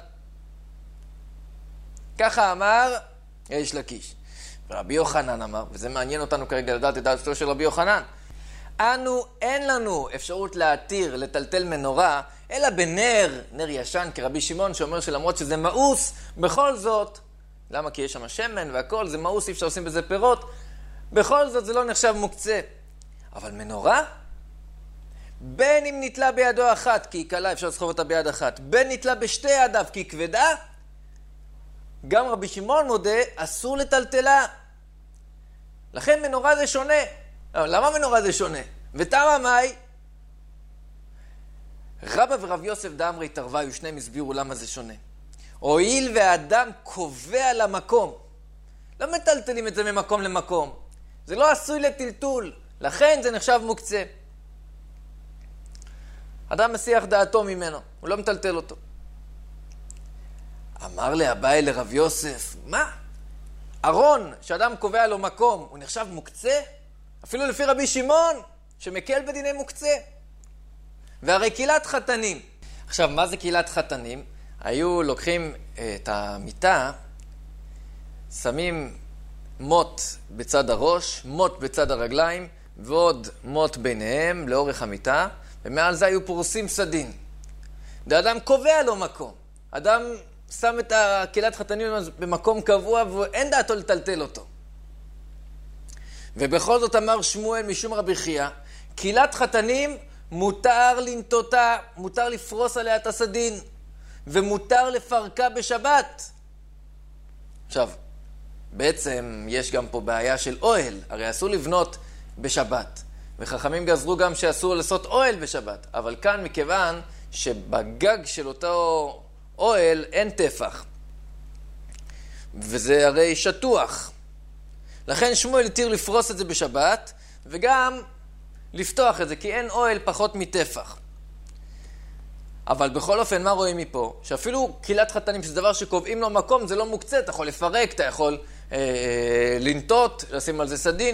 ככה אמר ריש לקיש. ורבי יוחנן אמר, וזה מעניין אותנו כרגע לדעת את דעתו של רבי יוחנן, אנו אין לנו אפשרות להתיר לטלטל מנורה, אלא בנר, נר ישן כרבי שמעון, שאומר שלמרות שזה מאוס, בכל זאת, למה? כי יש שם שמן והכל, זה מאוס, אי אפשר עושים בזה פירות, בכל זאת זה לא נחשב מוקצה. אבל מנורה, בין אם נתלה בידו אחת, כי היא קלה, אפשר לסחוב אותה ביד אחת, בין נתלה בשתי ידיו, כי היא כבדה, גם רבי שמעון מודה, אסור לטלטלה. לכן מנורה זה שונה. למה מנורה זה שונה? ותמה מאי? רבא ורב יוסף דאמרי התערוויו, שניהם הסבירו למה זה שונה. הואיל והאדם קובע למקום. לא מטלטלים את זה ממקום למקום. זה לא עשוי לטלטול. לכן זה נחשב מוקצה. אדם מסיח דעתו ממנו. הוא לא מטלטל אותו. אמר לאביי לרב יוסף, מה? ארון, שאדם קובע לו מקום, הוא נחשב מוקצה? אפילו לפי רבי שמעון, שמקל בדיני מוקצה. והרי קהילת חתנים. עכשיו, מה זה קהילת חתנים? היו לוקחים את המיטה, שמים מוט בצד הראש, מוט בצד הרגליים, ועוד מוט ביניהם לאורך המיטה, ומעל זה היו פורסים סדין. ואדם קובע לו מקום. אדם שם את הקהילת חתנים במקום קבוע, ואין דעתו לטלטל אותו. ובכל זאת אמר שמואל משום רבי חייא, קהילת חתנים מותר לנטותה, מותר לפרוס עליה את הסדין, ומותר לפרקה בשבת. עכשיו, בעצם יש גם פה בעיה של אוהל, הרי אסור לבנות בשבת, וחכמים גזרו גם שאסור לעשות אוהל בשבת, אבל כאן מכיוון שבגג של אותו אוהל אין טפח, וזה הרי שטוח. לכן שמואל התיר לפרוס את זה בשבת, וגם לפתוח את זה, כי אין אוהל פחות מטפח. אבל בכל אופן, מה רואים מפה? שאפילו קהילת חתנים, שזה דבר שקובעים לו מקום, זה לא מוקצה, אתה יכול לפרק, אתה יכול אה, אה, לנטות, לשים על זה סדין.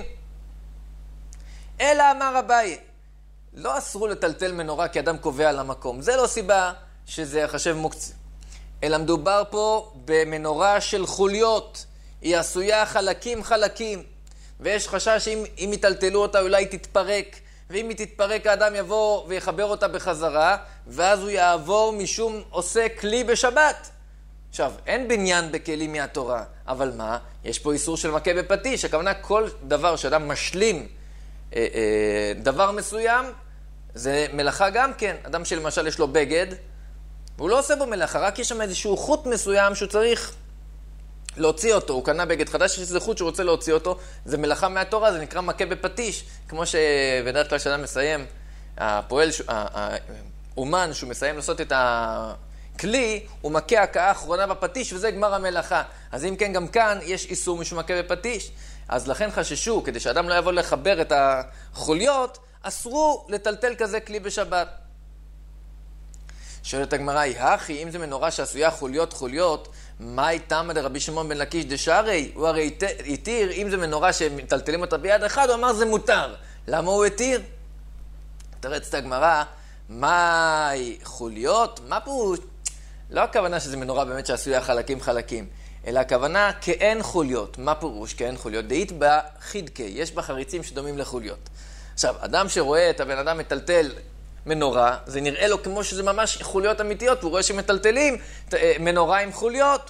אלא אמר אביי, לא אסרו לטלטל מנורה כי אדם קובע על המקום. זה לא סיבה שזה יחשב מוקצה. אלא מדובר פה במנורה של חוליות. היא עשויה חלקים חלקים. ויש חשש שאם יטלטלו אותה אולי היא תתפרק, ואם היא תתפרק האדם יבוא ויחבר אותה בחזרה, ואז הוא יעבור משום עושה כלי בשבת. עכשיו, אין בניין בכלים מהתורה, אבל מה? יש פה איסור של מכה בפטיש, הכוונה כל דבר שאדם משלים אה, אה, דבר מסוים, זה מלאכה גם כן. אדם שלמשל יש לו בגד, והוא לא עושה בו מלאכה, רק יש שם איזשהו חוט מסוים שהוא צריך להוציא אותו. הוא קנה בגד חדש, יש איזה חוט שהוא רוצה להוציא אותו, זה מלאכה מהתורה, זה נקרא מכה בפטיש. כמו שבדרך כלל שאדם מסיים, הפועל, האומן שהוא מסיים לעשות את הכלי, הוא מכה הכאה האחרונה בפטיש, וזה גמר המלאכה. אז אם כן, גם כאן יש איסור משום מכה בפטיש. אז לכן חששו, כדי שאדם לא יבוא לחבר את החוליות, אסרו לטלטל כזה כלי בשבת. שואלת הגמרא, הכי, אם זה מנורה שעשויה חוליות חוליות, מה איתם עד רבי שמעון בן לקיש דשארי? הוא הרי התיר, אם זה מנורה שמטלטלים אותה ביד אחד, הוא אמר זה מותר. למה הוא התיר? תרץ את הגמרא, מה חוליות? מה פה? לא הכוונה שזה מנורה באמת שעשויה חלקים חלקים, אלא הכוונה כאין חוליות. מה פירוש כאין חוליות? דאית בחידקי, יש בה חריצים שדומים לחוליות. עכשיו, אדם שרואה את הבן אדם מטלטל מנורה, זה נראה לו כמו שזה ממש חוליות אמיתיות, והוא רואה שמטלטלים מנורה עם חוליות.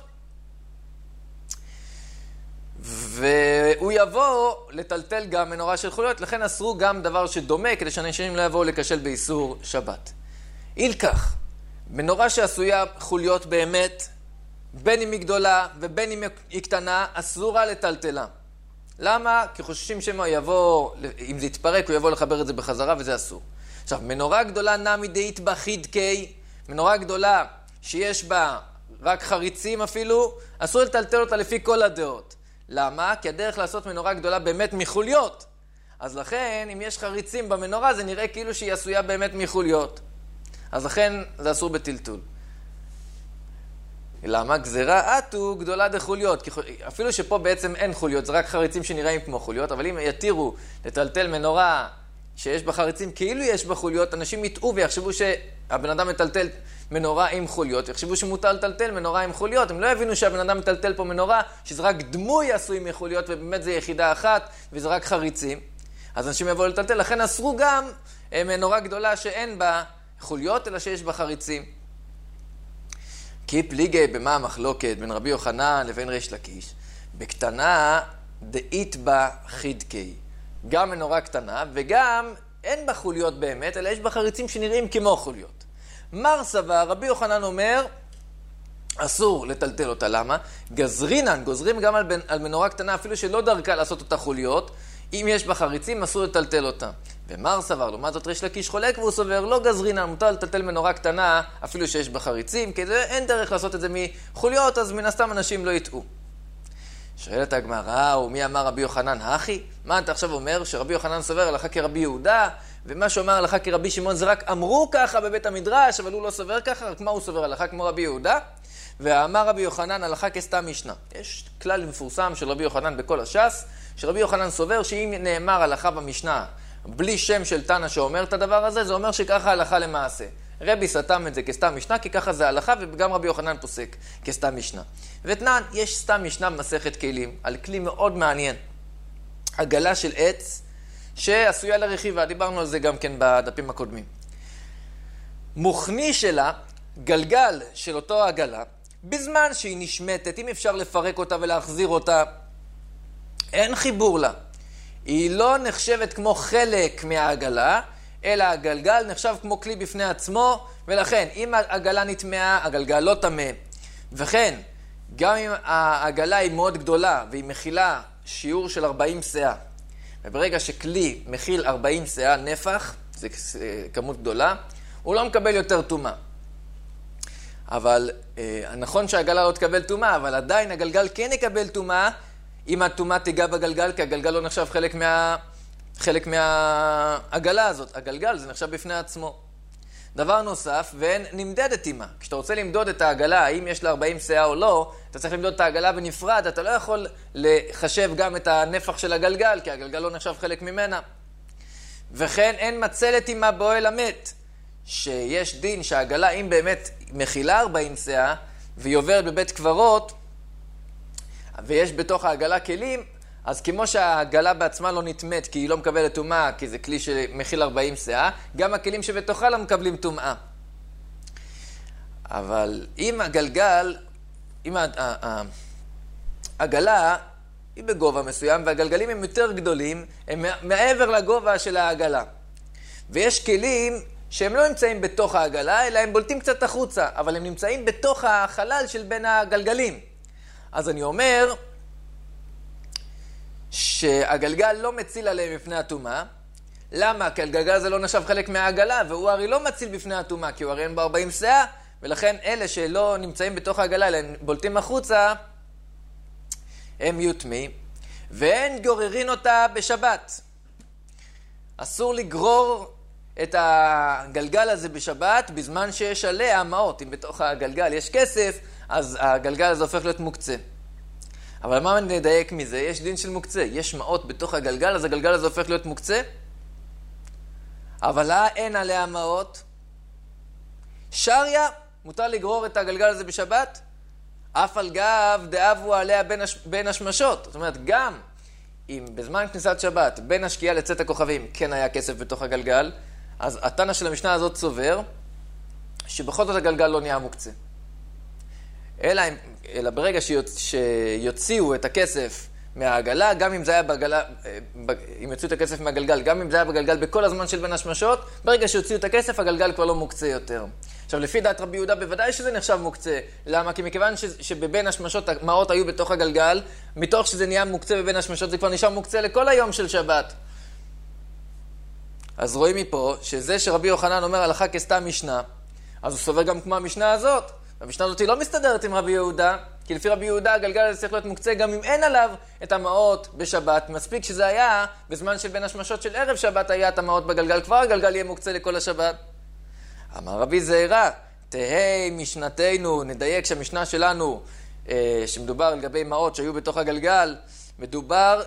והוא יבוא לטלטל גם מנורה של חוליות, לכן אסרו גם דבר שדומה, כדי שאנשים לא יבואו לקשל באיסור שבת. אילכך, מנורה שעשויה חוליות באמת, בין אם היא גדולה ובין אם היא קטנה, אסורה לטלטלה. למה? כי חוששים שמה יבוא, אם זה יתפרק, הוא יבוא לחבר את זה בחזרה, וזה אסור. עכשיו, מנורה גדולה נמי דאית בה חידקי, מנורה גדולה שיש בה רק חריצים אפילו, אסור לטלטל אותה לפי כל הדעות. למה? כי הדרך לעשות מנורה גדולה באמת מחוליות. אז לכן, אם יש חריצים במנורה, זה נראה כאילו שהיא עשויה באמת מחוליות. אז לכן, זה אסור בטלטול. למה? גזירה עטו גדולה דחוליות. כי אפילו שפה בעצם אין חוליות, זה רק חריצים שנראים כמו חוליות, אבל אם יתירו לטלטל מנורה שיש בה חריצים כאילו יש בה חוליות, אנשים יטעו ויחשבו שהבן אדם מטלטל מנורה עם חוליות, יחשבו שמותר לטלטל מנורה עם חוליות, הם לא יבינו שהבן אדם מטלטל פה מנורה, שזה רק דמוי עשוי מחוליות, ובאמת זה יחידה אחת, וזה רק חריצים. אז אנשים יבואו לטלטל, לכן אסרו גם מנורה גדולה שאין בה חוליות, אלא שיש בה חריצים. כי פליגי במה המחלוקת בין רבי יוחנן לבין ריש לקיש, בקטנה דאית בה חידקי. גם מנורה קטנה, וגם אין בה חוליות באמת, אלא יש בה חריצים שנראים כמו חוליות. מר סבר, רבי יוחנן אומר, אסור לטלטל אותה. למה? גזרינן, גוזרים גם על, בנ... על מנורה קטנה, אפילו שלא דרכה לעשות אותה חוליות, אם יש בה חריצים, אסור לטלטל אותה. ומר סבר, לעומת זאת ריש לקיש חולק, והוא סובר, לא גזרינן, מותר לטלטל מנורה קטנה, אפילו שיש בה חריצים, כי זה, אין דרך לעשות את זה מחוליות, אז מן הסתם אנשים לא יטעו. שואלת הגמרא, ומי אמר רבי יוחנן הכי? מה אתה עכשיו אומר? שרבי יוחנן סובר הלכה כרבי יהודה, ומה שאומר הלכה כרבי שמעון זה רק אמרו ככה בבית המדרש, אבל הוא לא סובר ככה, רק מה הוא סובר הלכה כמו רבי יהודה? ואמר רבי יוחנן הלכה כסתם משנה. יש כלל מפורסם של רבי יוחנן בכל הש"ס, שרבי יוחנן סובר שאם נאמר הלכה במשנה, בלי שם של תנא שאומר את הדבר הזה, זה אומר שככה הלכה למעשה. רבי סתם את זה כסתם משנה, כי ככה זה הלכה, וגם רבי יוחנן פוסק כסתם משנה. ותנן, יש סתם משנה במסכת כלים, על כלי מאוד מעניין. עגלה של עץ, שעשויה לרכיבה, דיברנו על זה גם כן בדפים הקודמים. מוכני שלה, גלגל של אותו עגלה, בזמן שהיא נשמטת, אם אפשר לפרק אותה ולהחזיר אותה, אין חיבור לה. היא לא נחשבת כמו חלק מהעגלה, אלא הגלגל נחשב כמו כלי בפני עצמו, ולכן אם העגלה נטמעה, הגלגל לא טמא. וכן, גם אם העגלה היא מאוד גדולה, והיא מכילה שיעור של ארבעים סאה, וברגע שכלי מכיל ארבעים סאה נפח, זה כמות גדולה, הוא לא מקבל יותר טומאה. אבל נכון שהעגלה לא תקבל טומאה, אבל עדיין הגלגל כן יקבל טומאה, אם הטומאה תיגע בגלגל, כי הגלגל לא נחשב חלק מה... חלק מהעגלה הזאת. הגלגל זה נחשב בפני עצמו. דבר נוסף, ואין נמדדת עימה. כשאתה רוצה למדוד את העגלה, האם יש לה ארבעים סאה או לא, אתה צריך למדוד את העגלה בנפרד, אתה לא יכול לחשב גם את הנפח של הגלגל, כי הגלגל לא נחשב חלק ממנה. וכן אין מצלת עימה באוהל המת, שיש דין שהעגלה, אם באמת מכילה ארבעים סאה, והיא עוברת בבית קברות, ויש בתוך העגלה כלים, אז כמו שהעגלה בעצמה לא נטמאת כי היא לא מקבלת טומאה, כי זה כלי שמכיל ארבעים שאה, גם הכלים שבתוכה לא מקבלים טומאה. אבל אם הגלגל, אם העגלה היא בגובה מסוים והגלגלים הם יותר גדולים, הם מעבר לגובה של העגלה. ויש כלים שהם לא נמצאים בתוך העגלה, אלא הם בולטים קצת החוצה, אבל הם נמצאים בתוך החלל של בין הגלגלים. אז אני אומר שהגלגל לא מציל עליהם בפני הטומאה. למה? כי הגלגל הזה לא נחשב חלק מהעגלה, והוא הרי לא מציל בפני הטומאה, כי הוא הרי אין ב-ארבעים שאה, ולכן אלה שלא נמצאים בתוך העגלה, אלא הם בולטים החוצה, הם יהיו טמאים, ואין גוררין אותה בשבת. אסור לגרור את הגלגל הזה בשבת בזמן שיש עליה מעות. אם בתוך הגלגל יש כסף, אז הגלגל הזה הופך להיות מוקצה. אבל מה נדייק מזה? יש דין של מוקצה. יש מעות בתוך הגלגל, אז הגלגל הזה הופך להיות מוקצה. אבל לה אין עליה מעות. שריה, מותר לגרור את הגלגל הזה בשבת? אף על גב דאבו עליה בין, הש... בין השמשות. זאת אומרת, גם אם בזמן כניסת שבת, בין השקיעה לצאת הכוכבים, כן היה כסף בתוך הגלגל, אז התנא של המשנה הזאת סובר שבכל זאת הגלגל לא נהיה מוקצה. אלא, אלא ברגע שיוצ... שיוציאו את הכסף מהעגלה, גם אם זה היה בגלה, אם יוציאו את הכסף מהגלגל, גם אם זה היה בגלגל בכל הזמן של בין השמשות, ברגע שיוציאו את הכסף, הגלגל כבר לא מוקצה יותר. עכשיו, לפי דעת רבי יהודה, בוודאי שזה נחשב מוקצה. למה? כי מכיוון ש... שבבין השמשות המעות היו בתוך הגלגל, מתוך שזה נהיה מוקצה בבין השמשות, זה כבר נשאר מוקצה לכל היום של שבת. אז רואים מפה שזה שרבי יוחנן אומר הלכה כסתם משנה, אז הוא סובר גם כמו המשנה הזאת. המשנה הזאת היא לא מסתדרת עם רבי יהודה, כי לפי רבי יהודה הגלגל הזה צריך להיות מוקצה גם אם אין עליו את המעות בשבת. מספיק שזה היה בזמן של בין השמשות של ערב שבת היה את המעות בגלגל, כבר הגלגל יהיה מוקצה לכל השבת. אמר רבי זעירא, תהי משנתנו, נדייק שהמשנה שלנו, אה, שמדובר על גבי מעות שהיו בתוך הגלגל, מדובר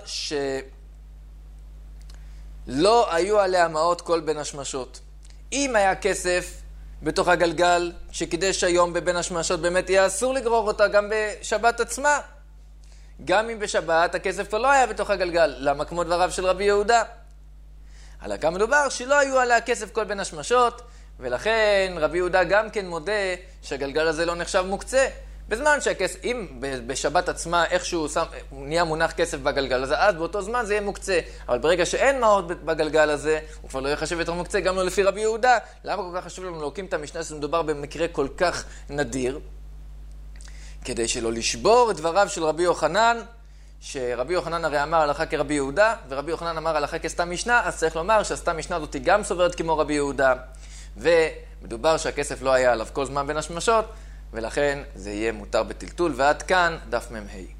שלא היו עליה מעות כל בין השמשות. אם היה כסף בתוך הגלגל שקידש היום בבין השמשות, באמת יהיה אסור לגרור אותה גם בשבת עצמה. גם אם בשבת הכסף כבר לא היה בתוך הגלגל. למה? כמו דבריו של רבי יהודה. על גם מדובר שלא היו עליה כסף כל בין השמשות, ולכן רבי יהודה גם כן מודה שהגלגל הזה לא נחשב מוקצה. בזמן שהכסף, אם בשבת עצמה איכשהו שם, נהיה מונח כסף בגלגל הזה, אז באותו זמן זה יהיה מוקצה. אבל ברגע שאין מעות בגלגל הזה, הוא כבר לא יחשב יותר מוקצה, גם לא לפי רבי יהודה. למה כל כך חשוב לנו להוקים את המשנה שמדובר במקרה כל כך נדיר? כדי שלא לשבור את דבריו של רבי יוחנן, שרבי יוחנן הרי אמר הלכה כרבי יהודה, ורבי יוחנן אמר הלכה כסתם משנה, אז צריך לומר שהסתם משנה הזאת גם סוברת כמו רבי יהודה. ומדובר שהכסף לא היה עליו כל זמן בין השמשות, ולכן זה יהיה מותר בטלטול. ועד כאן דף מ"ה.